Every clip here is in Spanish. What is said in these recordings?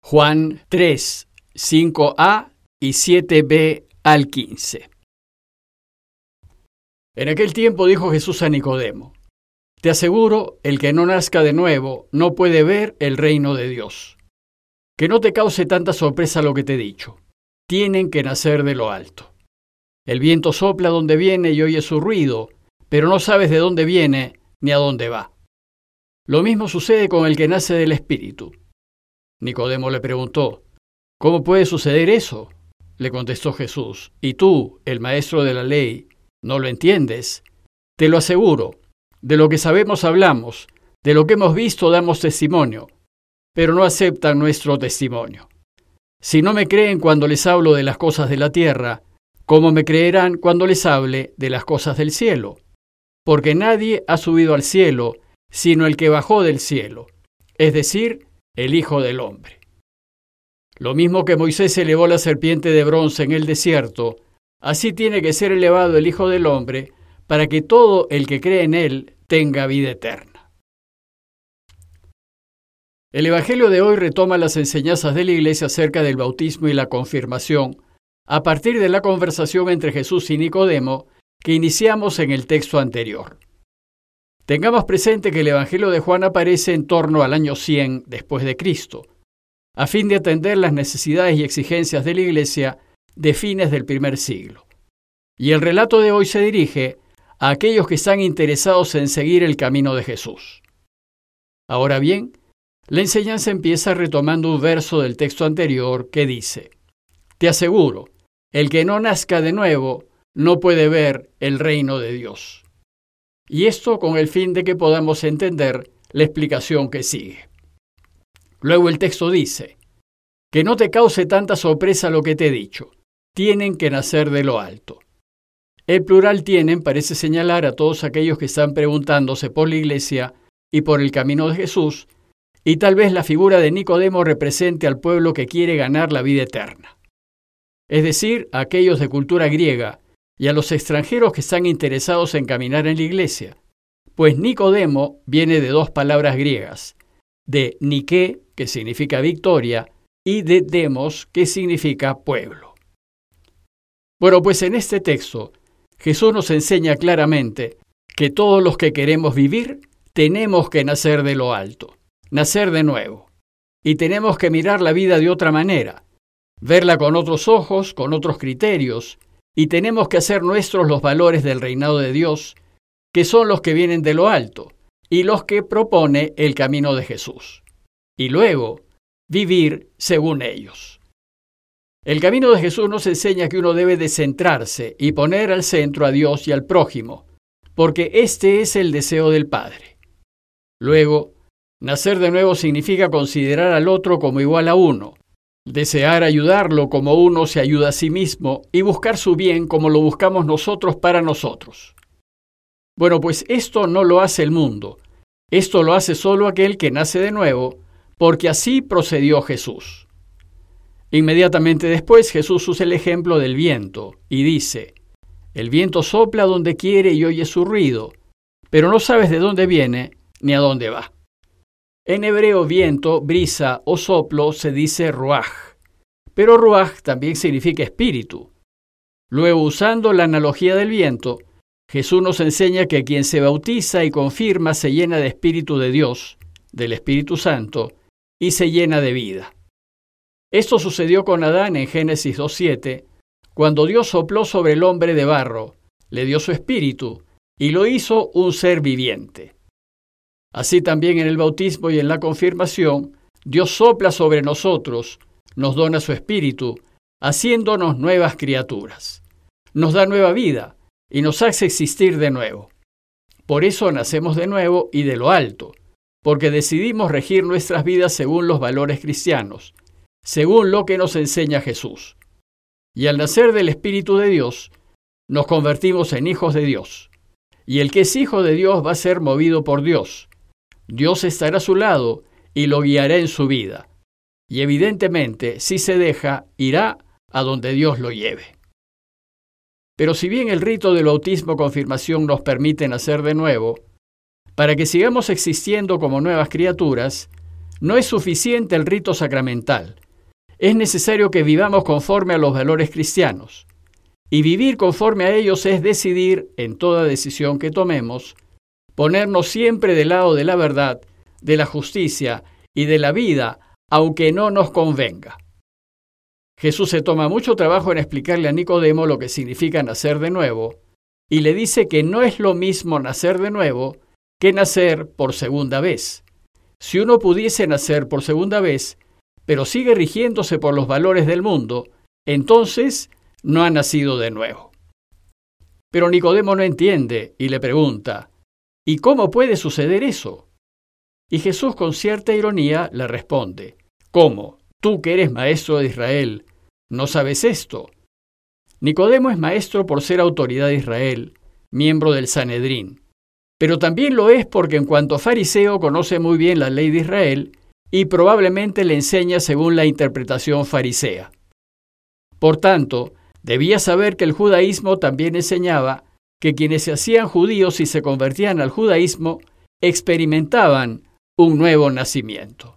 Juan 3, 5a y 7b al 15. En aquel tiempo dijo Jesús a Nicodemo: Te aseguro, el que no nazca de nuevo no puede ver el reino de Dios. Que no te cause tanta sorpresa lo que te he dicho. Tienen que nacer de lo alto. El viento sopla donde viene y oyes su ruido, pero no sabes de dónde viene ni a dónde va. Lo mismo sucede con el que nace del Espíritu. Nicodemo le preguntó: ¿Cómo puede suceder eso? Le contestó Jesús: ¿Y tú, el maestro de la ley, no lo entiendes? Te lo aseguro, de lo que sabemos hablamos, de lo que hemos visto damos testimonio, pero no aceptan nuestro testimonio. Si no me creen cuando les hablo de las cosas de la tierra, ¿cómo me creerán cuando les hable de las cosas del cielo? Porque nadie ha subido al cielo, sino el que bajó del cielo, es decir, el Hijo del Hombre. Lo mismo que Moisés elevó la serpiente de bronce en el desierto, así tiene que ser elevado el Hijo del Hombre, para que todo el que cree en él tenga vida eterna. El Evangelio de hoy retoma las enseñanzas de la Iglesia acerca del bautismo y la confirmación, a partir de la conversación entre Jesús y Nicodemo que iniciamos en el texto anterior. Tengamos presente que el Evangelio de Juan aparece en torno al año 100 después de Cristo, a fin de atender las necesidades y exigencias de la Iglesia de fines del primer siglo. Y el relato de hoy se dirige a aquellos que están interesados en seguir el camino de Jesús. Ahora bien, la enseñanza empieza retomando un verso del texto anterior que dice: Te aseguro, el que no nazca de nuevo no puede ver el reino de Dios. Y esto con el fin de que podamos entender la explicación que sigue. Luego el texto dice: Que no te cause tanta sorpresa lo que te he dicho. Tienen que nacer de lo alto. El plural tienen parece señalar a todos aquellos que están preguntándose por la Iglesia y por el camino de Jesús, y tal vez la figura de Nicodemo represente al pueblo que quiere ganar la vida eterna. Es decir, a aquellos de cultura griega y a los extranjeros que están interesados en caminar en la Iglesia, pues Nicodemo viene de dos palabras griegas, de Nike, que significa victoria, y de demos, que significa pueblo. Bueno, pues en este texto, Jesús nos enseña claramente que todos los que queremos vivir tenemos que nacer de lo alto, nacer de nuevo, y tenemos que mirar la vida de otra manera, verla con otros ojos, con otros criterios, y tenemos que hacer nuestros los valores del reinado de Dios, que son los que vienen de lo alto, y los que propone el camino de Jesús, y luego vivir según ellos. El camino de Jesús nos enseña que uno debe de centrarse y poner al centro a Dios y al prójimo, porque este es el deseo del Padre. Luego, nacer de nuevo significa considerar al otro como igual a uno, desear ayudarlo como uno se ayuda a sí mismo y buscar su bien como lo buscamos nosotros para nosotros. Bueno, pues esto no lo hace el mundo. Esto lo hace solo aquel que nace de nuevo, porque así procedió Jesús. Inmediatamente después Jesús usa el ejemplo del viento y dice: El viento sopla donde quiere y oye su ruido, pero no sabes de dónde viene ni a dónde va. En hebreo viento, brisa o soplo se dice ruaj, pero ruaj también significa espíritu. Luego, usando la analogía del viento, Jesús nos enseña que quien se bautiza y confirma se llena de Espíritu de Dios, del Espíritu Santo, y se llena de vida. Esto sucedió con Adán en Génesis 2:7, cuando Dios sopló sobre el hombre de barro, le dio su espíritu y lo hizo un ser viviente. Así también en el bautismo y en la confirmación, Dios sopla sobre nosotros, nos dona su espíritu, haciéndonos nuevas criaturas. Nos da nueva vida y nos hace existir de nuevo. Por eso nacemos de nuevo y de lo alto, porque decidimos regir nuestras vidas según los valores cristianos, según lo que nos enseña Jesús. Y al nacer del Espíritu de Dios, nos convertimos en hijos de Dios. Y el que es hijo de Dios va a ser movido por Dios. Dios estará a su lado y lo guiará en su vida. Y evidentemente, si se deja, irá a donde Dios lo lleve. Pero si bien el rito del bautismo-confirmación nos permite nacer de nuevo, para que sigamos existiendo como nuevas criaturas, No es suficiente el rito sacramental. Es necesario que vivamos conforme a los valores cristianos. Y vivir conforme a ellos es decidir, en toda decisión que tomemos, ponernos siempre del lado de la verdad, de la justicia y de la vida, aunque no nos convenga. Jesús se toma mucho trabajo en explicarle a Nicodemo lo que significa nacer de nuevo, y le dice que no es lo mismo nacer de nuevo que nacer por segunda vez. Si uno pudiese nacer por segunda vez, pero sigue rigiéndose por los valores del mundo, entonces no ha nacido de nuevo. Pero Nicodemo no entiende y le pregunta, ¿y cómo puede suceder eso? Y Jesús con cierta ironía le responde, ¿cómo? Tú que eres maestro de Israel, ¿no sabes esto? Nicodemo es maestro por ser autoridad de Israel, miembro del Sanedrín, pero también lo es porque en cuanto fariseo conoce muy bien la ley de Israel y probablemente le enseña según la interpretación farisea. Por tanto, debía saber que el judaísmo también enseñaba que quienes se hacían judíos y se convertían al judaísmo experimentaban un nuevo nacimiento.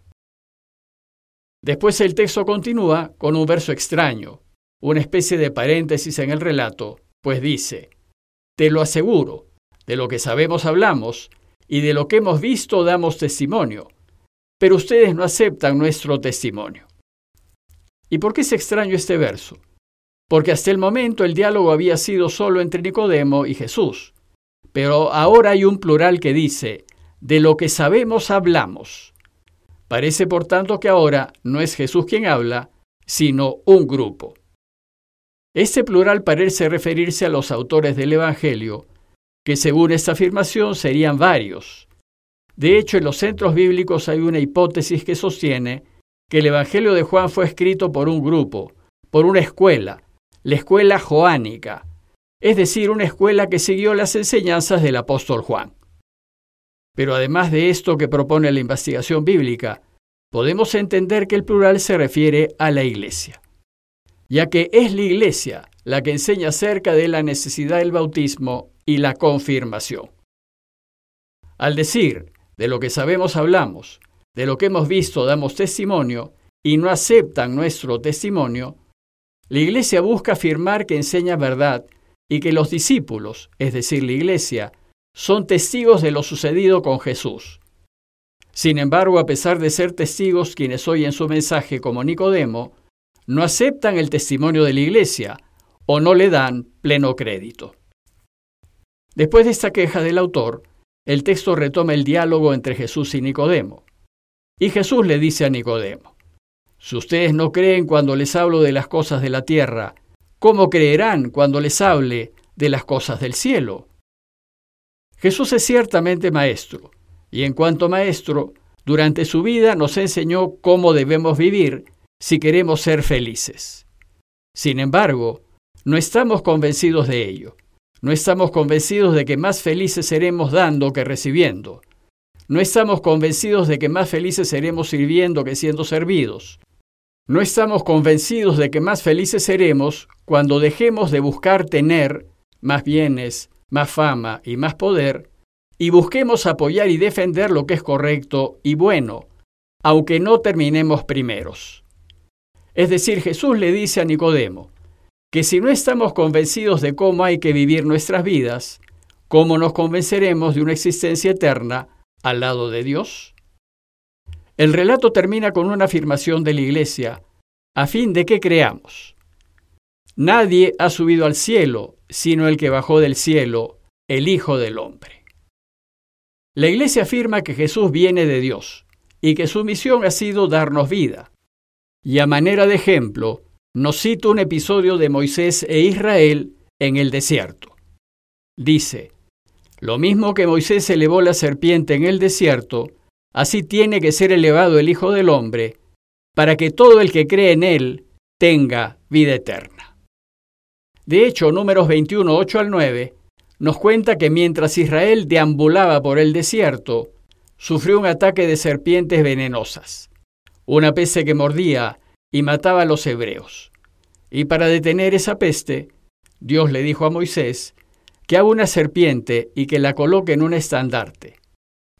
Después el texto continúa con un verso extraño, una especie de paréntesis en el relato, pues dice, «Te lo aseguro, de lo que sabemos hablamos, y de lo que hemos visto damos testimonio, pero ustedes no aceptan nuestro testimonio». ¿Y por qué es extraño este verso? Porque hasta el momento el diálogo había sido solo entre Nicodemo y Jesús, pero ahora hay un plural que dice, «de lo que sabemos hablamos». Parece, por tanto, que ahora no es Jesús quien habla, sino un grupo. Este plural parece referirse a los autores del Evangelio, que según esta afirmación serían varios. De hecho, en los centros bíblicos hay una hipótesis que sostiene que el Evangelio de Juan fue escrito por un grupo, por una escuela, la escuela joánica, es decir, una escuela que siguió las enseñanzas del apóstol Juan. Pero además de esto que propone la investigación bíblica, podemos entender que el plural se refiere a la Iglesia, ya que es la Iglesia la que enseña acerca de la necesidad del bautismo y la confirmación. Al decir, de lo que sabemos hablamos, de lo que hemos visto damos testimonio, y no aceptan nuestro testimonio, la Iglesia busca afirmar que enseña verdad y que los discípulos, es decir, la Iglesia, son testigos de lo sucedido con Jesús. Sin embargo, a pesar de ser testigos quienes oyen su mensaje como Nicodemo, no aceptan el testimonio de la Iglesia o no le dan pleno crédito. Después de esta queja del autor, el texto retoma el diálogo entre Jesús y Nicodemo. Y Jesús le dice a Nicodemo, «Si ustedes no creen cuando les hablo de las cosas de la tierra, ¿cómo creerán cuando les hable de las cosas del cielo?» Jesús es ciertamente maestro, y en cuanto maestro, durante su vida nos enseñó cómo debemos vivir si queremos ser felices. Sin embargo, no estamos convencidos de ello. No estamos convencidos de que más felices seremos dando que recibiendo. No estamos convencidos de que más felices seremos sirviendo que siendo servidos. No estamos convencidos de que más felices seremos cuando dejemos de buscar tener más bienes, más fama y más poder, y busquemos apoyar y defender lo que es correcto y bueno, aunque no terminemos primeros. Es decir, Jesús le dice a Nicodemo que si no estamos convencidos de cómo hay que vivir nuestras vidas, ¿cómo nos convenceremos de una existencia eterna al lado de Dios? El relato termina con una afirmación de la Iglesia, a fin de que creamos. Nadie ha subido al cielo, sino el que bajó del cielo, el Hijo del Hombre. La Iglesia afirma que Jesús viene de Dios y que su misión ha sido darnos vida. Y a manera de ejemplo, nos cita un episodio de Moisés e Israel en el desierto. Dice, lo mismo que Moisés elevó la serpiente en el desierto, así tiene que ser elevado el Hijo del Hombre, para que todo el que cree en él tenga vida eterna. De hecho, Números 21, 8 al 9, nos cuenta que mientras Israel deambulaba por el desierto, sufrió un ataque de serpientes venenosas, una peste que mordía y mataba a los hebreos. Y para detener esa peste, Dios le dijo a Moisés que haga una serpiente y que la coloque en un estandarte.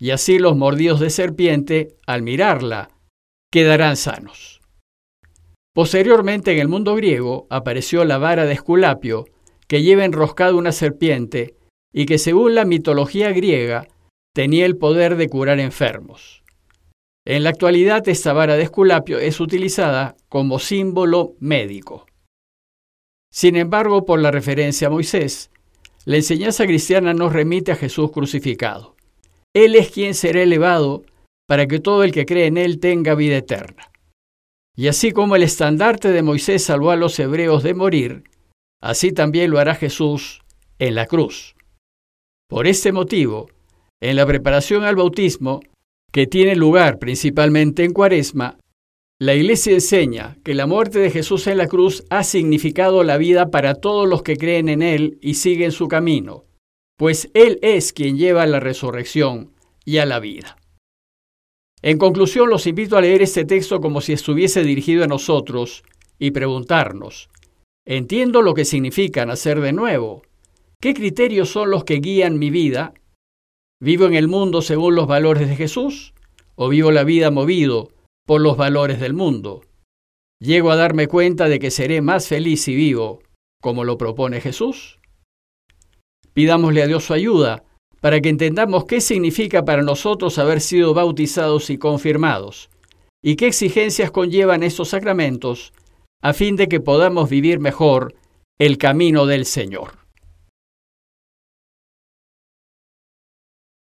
y así los mordidos de serpiente, al mirarla, quedarán sanos. Posteriormente, en el mundo griego, apareció la vara de Esculapio, que lleva enroscada una serpiente y que, según la mitología griega, tenía el poder de curar enfermos. En la actualidad, esta vara de Esculapio es utilizada como símbolo médico. Sin embargo, por la referencia a Moisés, la enseñanza cristiana nos remite a Jesús crucificado. Él es quien será elevado para que todo el que cree en Él tenga vida eterna. Y así como el estandarte de Moisés salvó a los hebreos de morir, así también lo hará Jesús en la cruz. Por este motivo, en la preparación al bautismo, que tiene lugar principalmente en Cuaresma, la Iglesia enseña que la muerte de Jesús en la cruz ha significado la vida para todos los que creen en Él y siguen su camino, pues Él es quien lleva a la resurrección y a la vida. En conclusión, los invito a leer este texto como si estuviese dirigido a nosotros y preguntarnos, ¿entiendo lo que significa nacer de nuevo? ¿Qué criterios son los que guían mi vida? ¿Vivo en el mundo según los valores de Jesús? ¿O vivo la vida movido por los valores del mundo? ¿Llego a darme cuenta de que seré más feliz si vivo como lo propone Jesús? Pidámosle a Dios su ayuda para que entendamos qué significa para nosotros haber sido bautizados y confirmados, y qué exigencias conllevan estos sacramentos, a fin de que podamos vivir mejor el camino del Señor.